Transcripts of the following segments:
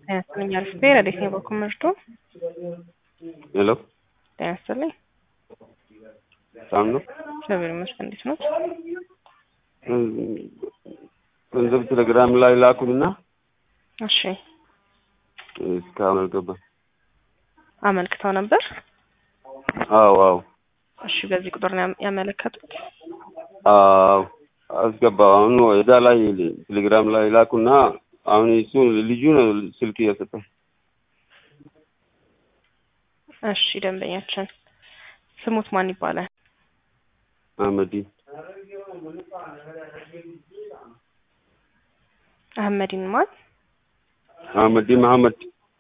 Señor Espera, déjeme comer tú. Hello, Déjale. ሰላም ነው? እግዚአብሔር ይመስገን። እንዴት ነው? ገንዘብ ቴሌግራም ላይ ላኩልና እሺ፣ እስካሁን አልገባም። አመልክተው ነበር? አዎ። እሺ፣ በዚህ ቁጥር ነው ያመለከቱት? አዎ አስገባው። አሁን እዛ ላይ ቴሌግራም ላይ ላኩና አሁን እሱ ልጁ ነው ስልክ እየሰጠኝ። እሺ፣ ደንበኛችን ስሙት ማን ይባላል? አህመዲን አህመዲን ማን? አህመዲን መሐመድ።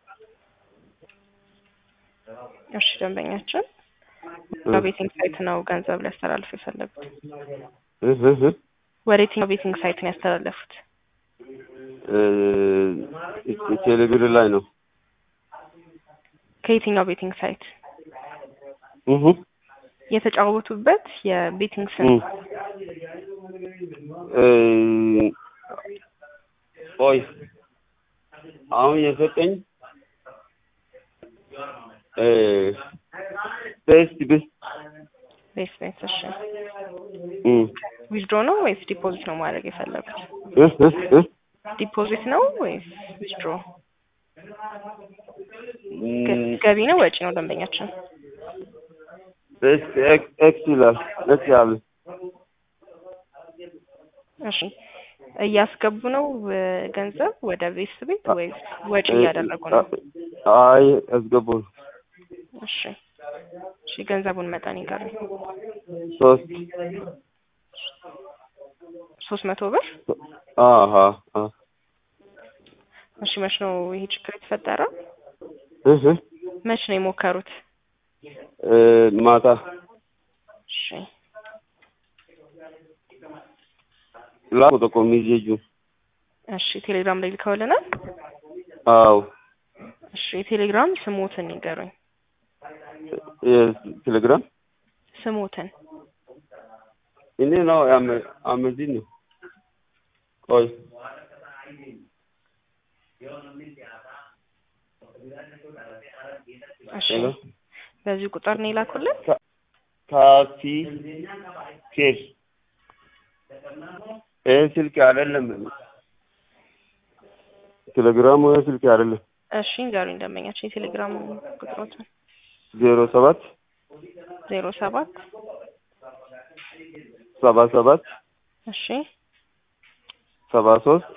እሺ፣ ደንበኛችን በቤቲንግ ሳይት ነው ገንዘብ ሊያስተላልፉ የፈለጉት? ወደ የትኛው ቤቲንግ ሳይት ነው ያስተላለፉት? ቴሌብር ላይ ነው። ከየትኛው ቤቲንግ ሳይት? የተጫወቱበት የቤቲንግ ስም? ቆይ አሁን የሰጠኝ ቤስት። እሺ ዊዝድሮ ነው ወይስ ዲፖዚት ነው ማድረግ የፈለጉት? ዲፖዚት ነው ወይስ ዊዝድሮ? ገቢ ነው ወጪ ነው ደንበኛችን? ቤስት ኤክስ ይላል። እሺ እያስገቡ ነው ገንዘብ ወደ ቤት ወይስ ወጪ እያደረጉ ነው? አይ አስገቡ። እሺ ገንዘቡን መጠን ይቀርብ 300 ብር። እሺ መች ነው ይሄ ችግር የተፈጠረው? መች ነው የሞከሩት? ማታ። እሺ ላኩ ተቆሚጄጁ። እሺ ቴሌግራም ላይ ልከውልናል? አዎ። እሺ ቴሌግራም ስሞትን ይገሩኝ። ቴሌግራም ስሞትን እኔ ነው አመዚን ነው። ቆይ እሺ በዚህ ቁጥር ነው የላኩልን? ካሲ ኬስ ስልክ አይደለም። ቴሌግራሙ ስልክ አይደለም። እሺ እንገሩኝ ደንበኛችን የቴሌግራም ቁጥሮትን። 07 77 እሺ 73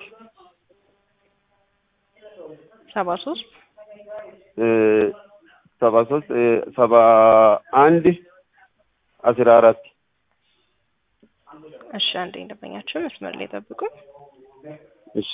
71 14 እሺ አንዴ ደንበኛችን መስመር ላይ ጠብቁኝ። እሺ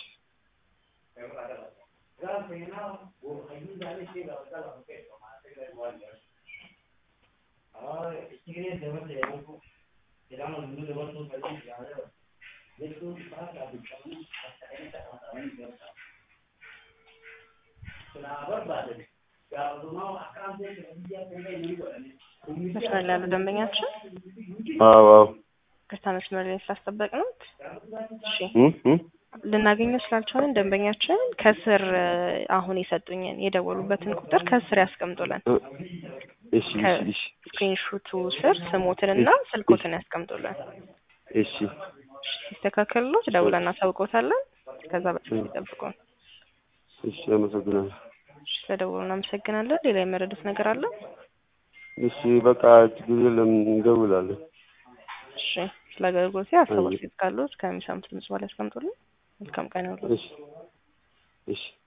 መስመር ላይ ያሉ ደንበኛችን? አዎ ከስታ መስመር ላይ ስላስጠበቅ ነው። እሺ ልናገኘው ስላልቻለን ደንበኛችን ከስር አሁን የሰጡኝን የደወሉበትን ቁጥር ከስር ያስቀምጡልን። እሺ ስክሪንሾቱ ስር ስሞትንና ስልኮትን ያስቀምጡልን። እሺ ሲስተካከሉት ደውለን እናሳውቅዎታለን። ከዛ በፊት ይጠብቁን። እሺ አመሰግናለሁ። ስለደወሉ እናመሰግናለን። ሌላ የመረዱት ነገር አለ? እሺ በቃ ጊዜ ለምን እንደውላለን። እሺ ስለ አገልግሎት ሀሳቦች ካሉት ከሚሰሙት ድምጽ በላይ ያስቀምጡልን። መልካም ቀን ይሁንልዎት። እሺ